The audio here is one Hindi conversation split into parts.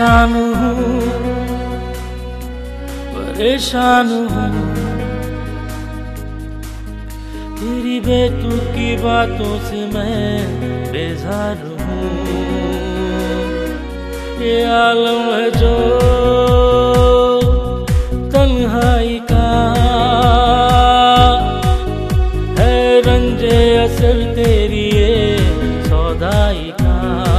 परेशान हूँ, परेशान हूँ। तेरी बेतुकी बातों से मैं बेजार हूँ। ये आलम है जो तन्हाई का है, रंजे असर तेरी ये सौदाई का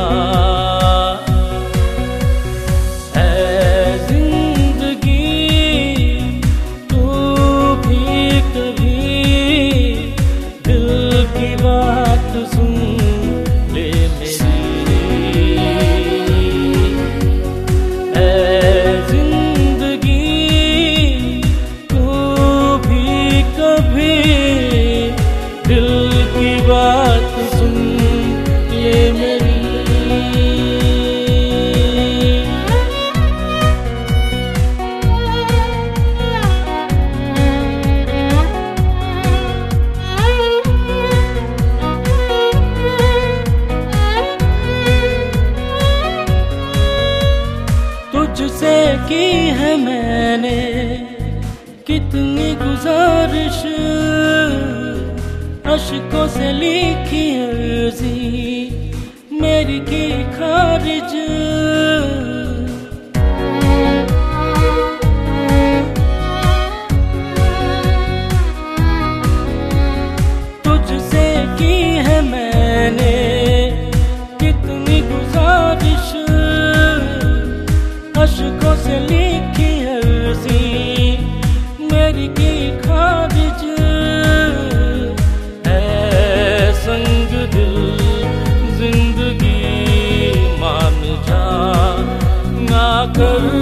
है। जिंदगी तू भी कभी दिल की बात सुन ले मेरी, है जिंदगी तू भी कभी दिल की बात सुन ले मेरी। तुझसे की है मैंने कितनी गुजारिश, अश्कों से लिखी अर्जी मेरी की खारिज। तुझसे की है मैंने कितनी गुजारिश, अश्कों से लिखी अर्जी मेरी की खारिज। है संग दिल जिंदगी मान जा ना कर